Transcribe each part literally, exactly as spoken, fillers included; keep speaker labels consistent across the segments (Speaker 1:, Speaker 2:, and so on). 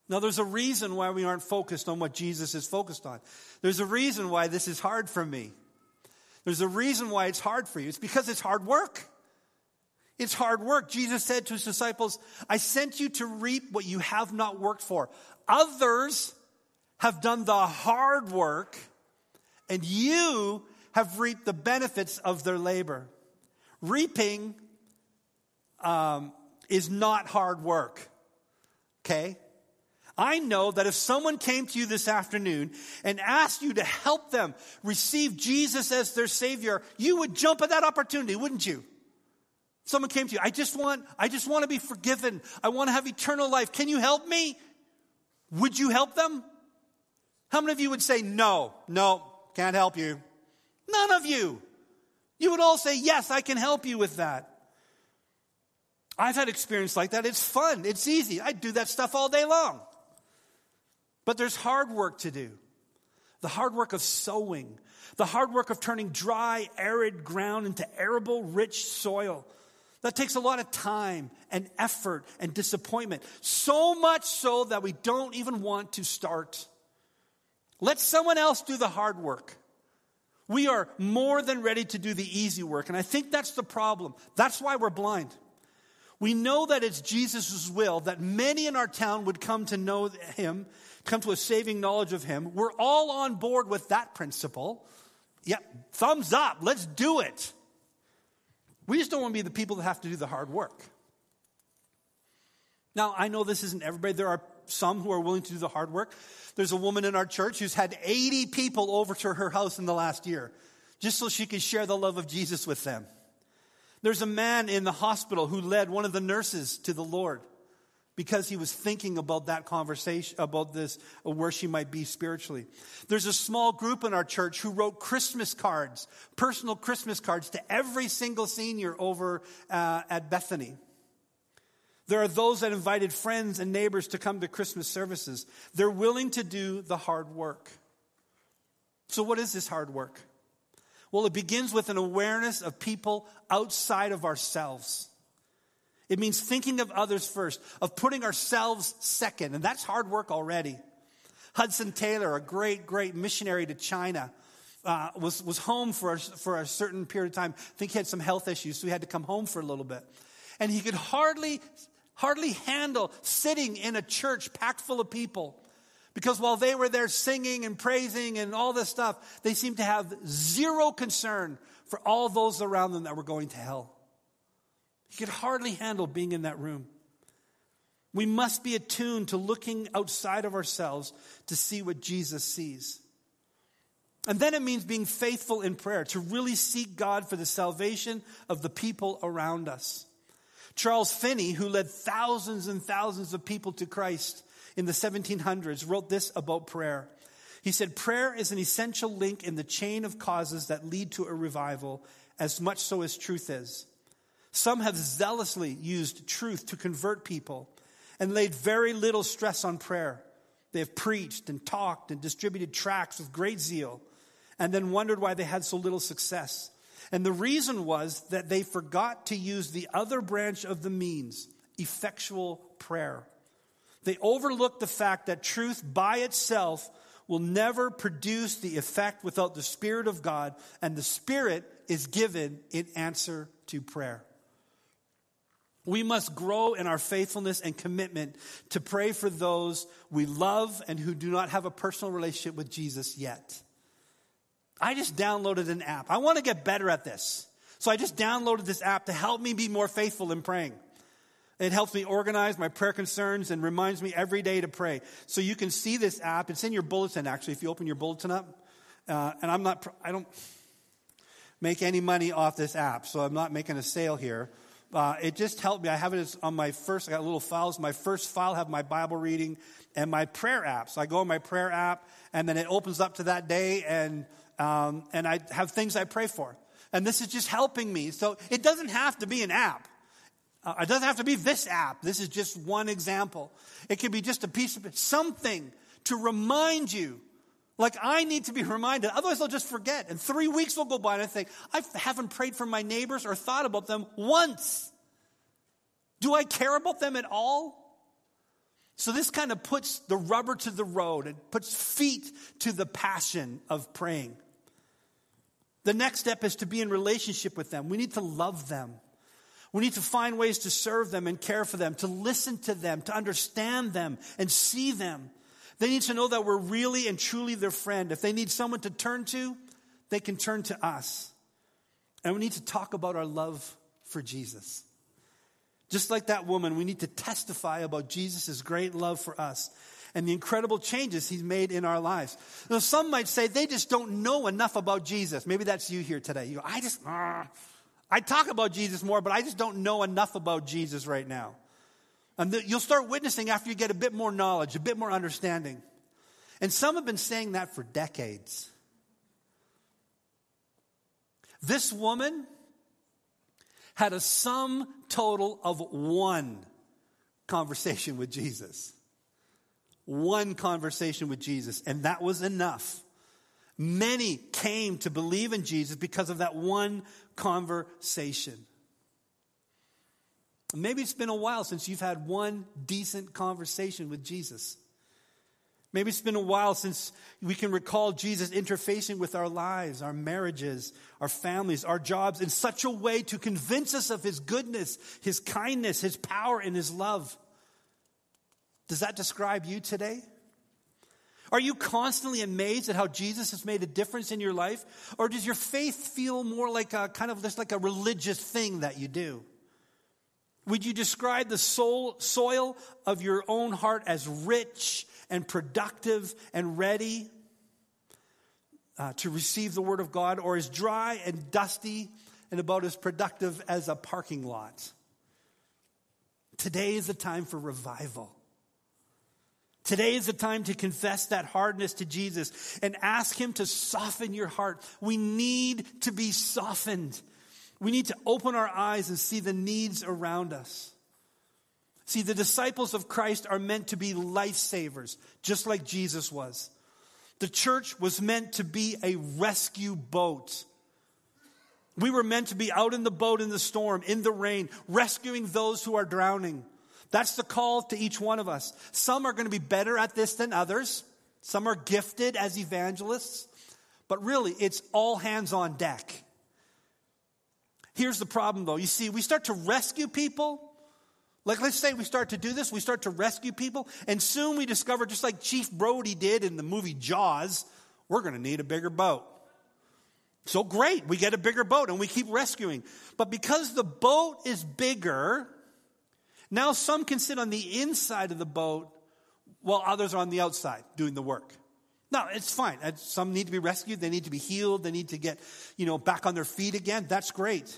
Speaker 1: Now, there's a reason why we aren't focused on what Jesus is focused on. There's a reason why this is hard for me. There's a reason why it's hard for you. It's because it's hard work. It's hard work. Jesus said to his disciples, I sent you to reap what you have not worked for. Others have done the hard work, and you have reaped the benefits of their labor. Reaping um, is not hard work, okay? I know that if someone came to you this afternoon and asked you to help them receive Jesus as their Savior, you would jump at that opportunity, wouldn't you? Someone came to you, I just want, I just want to be forgiven. I want to have eternal life. Can you help me? Would you help them? How many of you would say, no, no, can't help you? None of you. You would all say, yes, I can help you with that. I've had experience like that. It's fun. It's easy. I do that stuff all day long. But there's hard work to do. The hard work of sowing. The hard work of turning dry, arid ground into arable, rich soil. That takes a lot of time and effort and disappointment. So much so that we don't even want to start. Let someone else do the hard work. We are more than ready to do the easy work. And I think that's the problem. That's why we're blind. We know that it's Jesus' will that many in our town would come to know him, come to a saving knowledge of him. We're all on board with that principle. Yeah, thumbs up. Let's do it. We just don't want to be the people that have to do the hard work. Now, I know this isn't everybody. There are some who are willing to do the hard work. There's a woman in our church who's had eighty people over to her house in the last year, just so she could share the love of Jesus with them. There's a man in the hospital who led one of the nurses to the Lord because he was thinking about that conversation, about this, where she might be spiritually. There's a small group in our church who wrote Christmas cards, personal Christmas cards to every single senior over uh, at Bethany. There are those that invited friends and neighbors to come to Christmas services. They're willing to do the hard work. So what is this hard work? Well, it begins with an awareness of people outside of ourselves. It means thinking of others first, of putting ourselves second, and that's hard work already. Hudson Taylor, a great, great missionary to China, uh, was, was home for a, for a certain period of time. I think he had some health issues, so he had to come home for a little bit. And he could hardly, hardly handle sitting in a church packed full of people. Because while they were there singing and praising and all this stuff, they seemed to have zero concern for all those around them that were going to hell. He could hardly handle being in that room. We must be attuned to looking outside of ourselves to see what Jesus sees. And then it means being faithful in prayer, to really seek God for the salvation of the people around us. Charles Finney, who led thousands and thousands of people to Christ in the seventeen hundreds, wrote this about prayer. He said, prayer is an essential link in the chain of causes that lead to a revival, as much so as truth is. Some have zealously used truth to convert people and laid very little stress on prayer. They have preached and talked and distributed tracts with great zeal and then wondered why they had so little success. And the reason was that they forgot to use the other branch of the means, effectual prayer. They overlooked the fact that truth by itself will never produce the effect without the Spirit of God, and the Spirit is given in answer to prayer. We must grow in our faithfulness and commitment to pray for those we love and who do not have a personal relationship with Jesus yet. I just downloaded an app. I want to get better at this. So I just downloaded this app to help me be more faithful in praying. It helps me organize my prayer concerns and reminds me every day to pray. So you can see this app. It's in your bulletin, actually, if you open your bulletin up. Uh, and I'm not, I don't make any money off this app, so I'm not making a sale here. Uh, it just helped me. I have it on my first, I got little files. My first file have my Bible reading and my prayer app. So I go on my prayer app, and then it opens up to that day, and um, and I have things I pray for. And this is just helping me. So it doesn't have to be an app. Uh, it doesn't have to be this app. This is just one example. It could be just a piece of something to remind you. Like I need to be reminded. Otherwise I'll just forget. And three weeks will go by and I think, I haven't prayed for my neighbors or thought about them once. Do I care about them at all? So this kind of puts the rubber to the road. It puts feet to the passion of praying. The next step is to be in relationship with them. We need to love them. We need to find ways to serve them and care for them, to listen to them, to understand them and see them. They need to know that we're really and truly their friend. If they need someone to turn to, they can turn to us. And we need to talk about our love for Jesus. Just like that woman, we need to testify about Jesus' great love for us and the incredible changes he's made in our lives. Now, some might say they just don't know enough about Jesus. Maybe that's you here today. You go, I just, uh, I talk about Jesus more, but I just don't know enough about Jesus right now. And the, you'll start witnessing after you get a bit more knowledge, a bit more understanding. And some have been saying that for decades. This woman had a sum total of one conversation with Jesus. One conversation with Jesus, and that was enough. Many came to believe in Jesus because of that one conversation. Maybe it's been a while since you've had one decent conversation with Jesus. Maybe it's been a while since we can recall Jesus interfacing with our lives, our marriages, our families, our jobs in such a way to convince us of his goodness, his kindness, his power, and his love. Does that describe you today? Are you constantly amazed at how Jesus has made a difference in your life? Or does your faith feel more like a kind of just like a religious thing that you do? Would you describe the soul, soil of your own heart as rich and productive and ready uh, to receive the word of God, or as dry and dusty and about as productive as a parking lot? Today is the time for revival. Today is the time to confess that hardness to Jesus and ask him to soften your heart. We need to be softened. We need to open our eyes and see the needs around us. See, the disciples of Christ are meant to be lifesavers, just like Jesus was. The church was meant to be a rescue boat. We were meant to be out in the boat in the storm, in the rain, rescuing those who are drowning. That's the call to each one of us. Some are going to be better at this than others. Some are gifted as evangelists. But really, it's all hands on deck. Here's the problem, though. You see, we start to rescue people. Like, let's say we start to do this. We start to rescue people. And soon we discover, just like Chief Brody did in the movie Jaws, we're going to need a bigger boat. So great, we get a bigger boat and we keep rescuing. But because the boat is bigger, now some can sit on the inside of the boat while others are on the outside doing the work. Now, it's fine. Some need to be rescued. They need to be healed. They need to get, you know, back on their feet again. That's great.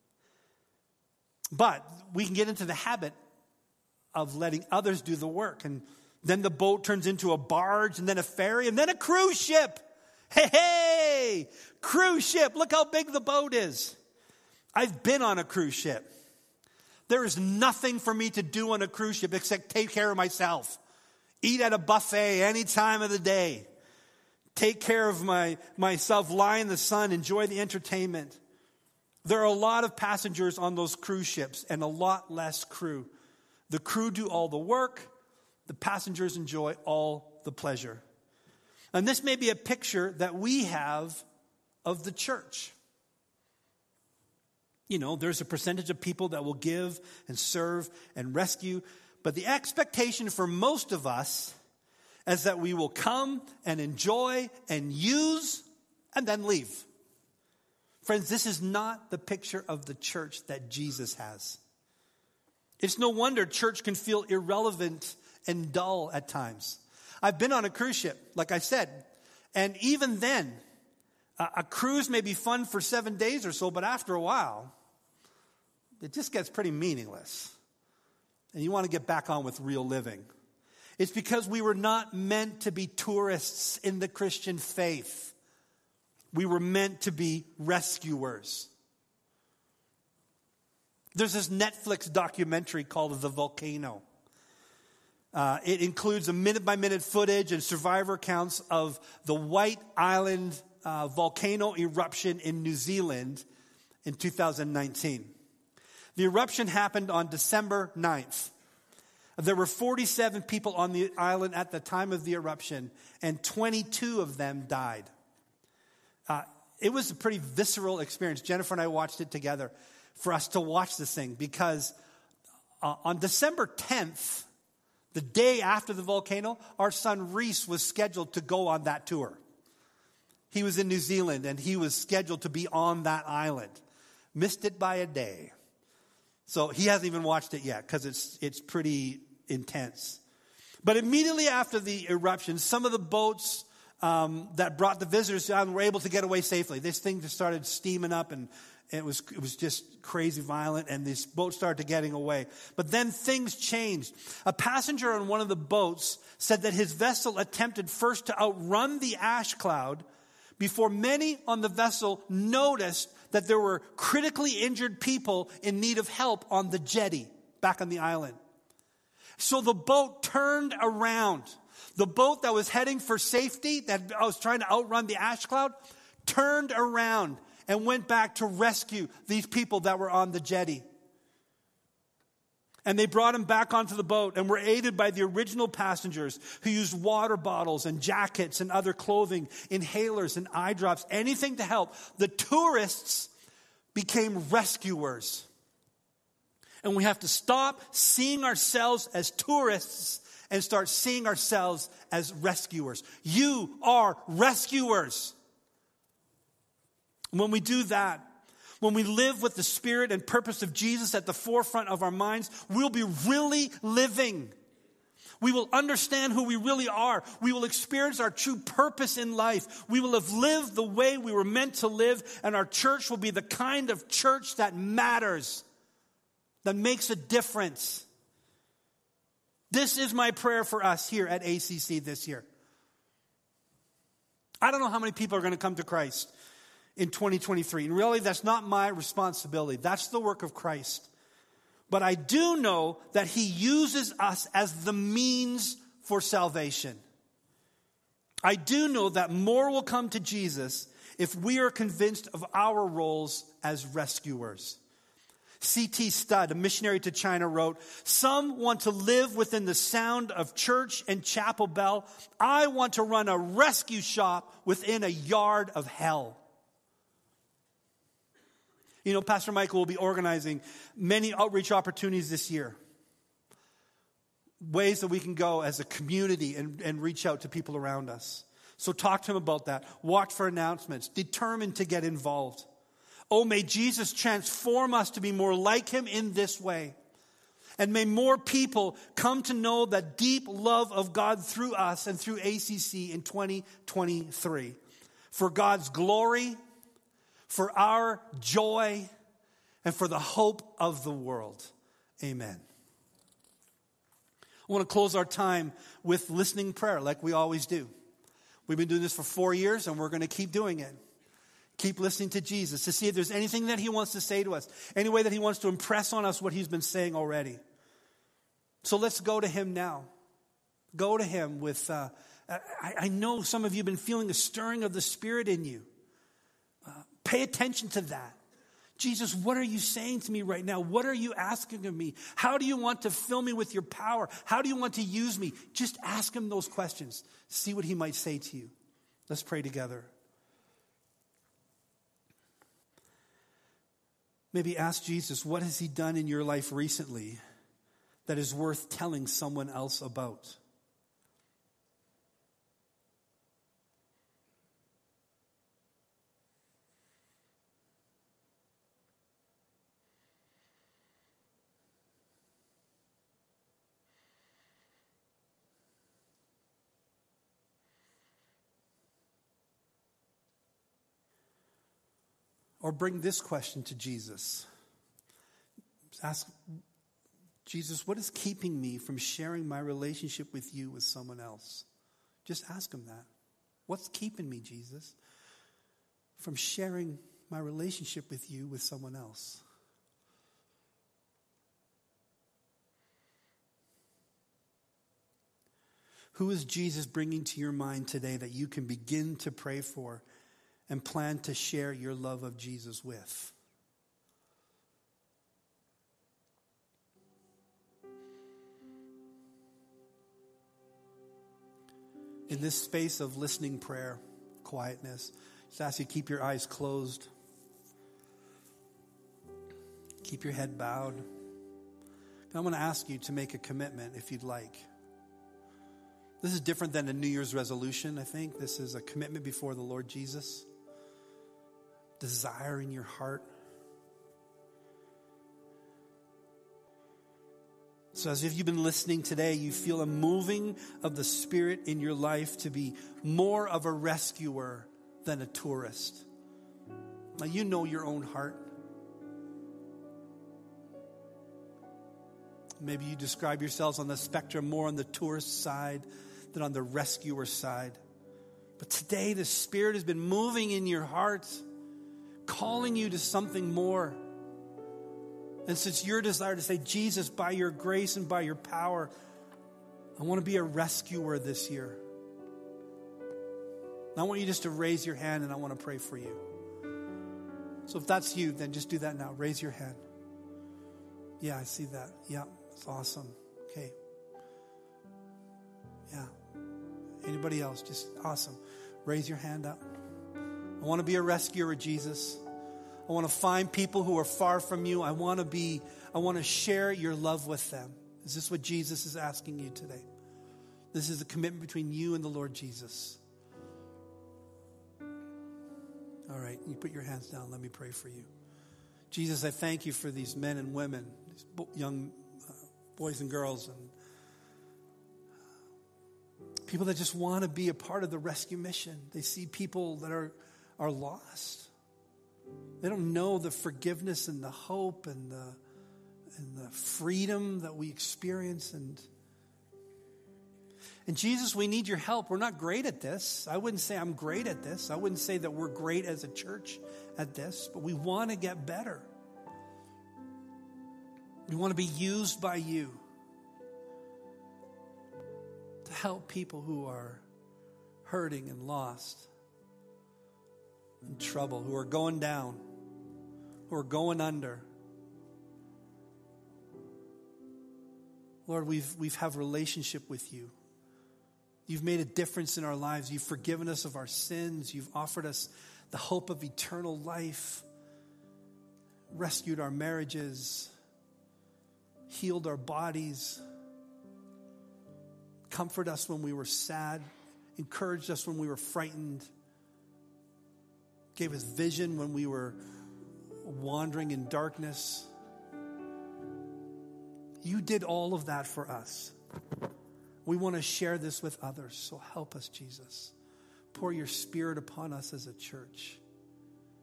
Speaker 1: But we can get into the habit of letting others do the work. And then the boat turns into a barge and then a ferry and then a cruise ship. Hey, hey, cruise ship. Look how big the boat is. I've been on a cruise ship. There is nothing for me to do on a cruise ship except take care of myself. Eat at a buffet any time of the day. Take care of my, myself, lie in the sun, enjoy the entertainment. There are a lot of passengers on those cruise ships and a lot less crew. The crew do all the work. The passengers enjoy all the pleasure. And this may be a picture that we have of the church. You know, there's a percentage of people that will give and serve and rescue. But the expectation for most of us is that we will come and enjoy and use and then leave. Friends, this is not the picture of the church that Jesus has. It's no wonder church can feel irrelevant and dull at times. I've been on a cruise ship, like I said, and even then, a, a cruise may be fun for seven days or so, but after a while, it just gets pretty meaningless. And you want to get back on with real living. It's because we were not meant to be tourists in the Christian faith. We were meant to be rescuers. There's this Netflix documentary called The Volcano. Uh, it includes a minute-by-minute footage and survivor accounts of the White Island uh, volcano eruption in New Zealand in two thousand nineteen. The eruption happened on December ninth. There were forty-seven people on the island at the time of the eruption, and twenty-two of them died. Uh, it was a pretty visceral experience. Jennifer and I watched it together for us to watch this thing because uh, on December tenth, the day after the volcano, our son Reese was scheduled to go on that tour. He was in New Zealand and he was scheduled to be on that island. Missed it by a day. So he hasn't even watched it yet because it's it's pretty intense. But immediately after the eruption, some of the boats um, that brought the visitors down were able to get away safely. This thing just started steaming up and it was it was just crazy violent, and these boats started getting away. But then things changed. A passenger on one of the boats said that his vessel attempted first to outrun the ash cloud before many on the vessel noticed that there were critically injured people in need of help on the jetty back on the island. So the boat turned around. The boat that was heading for safety, that was trying to outrun the ash cloud, turned around and went back to rescue these people that were on the jetty. And they brought them back onto the boat and were aided by the original passengers who used water bottles and jackets and other clothing, inhalers and eye drops, anything to help. The tourists became rescuers. And we have to stop seeing ourselves as tourists and start seeing ourselves as rescuers. You are rescuers. When we do that, when we live with the spirit and purpose of Jesus at the forefront of our minds, we'll be really living. We will understand who we really are. We will experience our true purpose in life. We will have lived the way we were meant to live, and our church will be the kind of church that matters, that makes a difference. This is my prayer for us here at A C C this year. I don't know how many people are going to come to Christ in twenty twenty-three. And really, that's not my responsibility. That's the work of Christ. But I do know that he uses us as the means for salvation. I do know that more will come to Jesus if we are convinced of our roles as rescuers. C T Studd, a missionary to China, wrote, "Some want to live within the sound of church and chapel bell. I want to run a rescue shop within a yard of hell." You know, Pastor Michael will be organizing many outreach opportunities this year. Ways that we can go as a community and, and reach out to people around us. So talk to him about that. Watch for announcements. Determined to get involved. Oh, may Jesus transform us to be more like him in this way. And may more people come to know that deep love of God through us and through A C C in twenty twenty-three. For God's glory, for our joy, and for the hope of the world. Amen. I want to close our time with listening prayer like we always do. We've been doing this for four years and we're going to keep doing it. Keep listening to Jesus to see if there's anything that he wants to say to us. Any way that he wants to impress on us what he's been saying already. So let's go to him now. Go to him with, uh, I, I know some of you have been feeling a stirring of the Spirit in you. Uh, pay attention to that. Jesus, what are you saying to me right now? What are you asking of me? How do you want to fill me with your power? How do you want to use me? Just ask him those questions. See what he might say to you. Let's pray together. Maybe ask Jesus, what has he done in your life recently that is worth telling someone else about? Or bring this question to Jesus. Ask Jesus, what is keeping me from sharing my relationship with you with someone else? Just ask him that. What's keeping me, Jesus, from sharing my relationship with you with someone else? Who is Jesus bringing to your mind today that you can begin to pray for and plan to share your love of Jesus with? in this space of listening prayer, quietness, just ask you to keep your eyes closed. Keep your head bowed. I'm going to ask you to make a commitment if you'd like. This is different than a New Year's resolution, I think. This is a commitment before the Lord Jesus. Desire in your heart. So as if you've been listening today, you feel a moving of the Spirit in your life to be more of a rescuer than a tourist. Now you know your own heart. Maybe you describe yourselves on the spectrum more on the tourist side than on the rescuer side. But today the Spirit has been moving in your heart, calling you to something more. And since your desire to say, Jesus, by your grace and by your power, I want to be a rescuer this year. And I want you just to raise your hand and I want to pray for you. So if that's you, then just do that now. Raise your hand. Yeah, I see that. Yeah, it's awesome. Okay. Yeah. Anybody else? Just awesome. Raise your hand up. I want to be a rescuer, Jesus. I want to find people who are far from you. I want to be, I want to share your love with them. Is this what Jesus is asking you today? This is a commitment between you and the Lord Jesus. All right, you put your hands down. Let me pray for you. Jesus, I thank you for these men and women, these young uh, boys and girls, and people that just want to be a part of the rescue mission. They see people that are, are lost. They don't know the forgiveness and the hope and the, and the freedom that we experience. And, and Jesus, we need your help. We're not great at this. I wouldn't say I'm great at this. I wouldn't say that we're great as a church at this, but we want to get better. We want to be used by you to help people who are hurting and lost, in trouble, who are going down, who are going under. Lord, we've we've have relationship with you. You've made a difference in our lives. You've forgiven us of our sins. You've offered us the hope of eternal life, rescued our marriages, healed our bodies, comforted us when we were sad, encouraged us when we were frightened, gave us vision when we were wandering in darkness. You did all of that for us. We want to share this with others, so help us, Jesus. Pour your Spirit upon us as a church.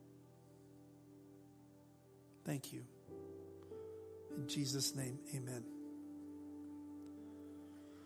Speaker 1: Thank you. In Jesus' name, amen.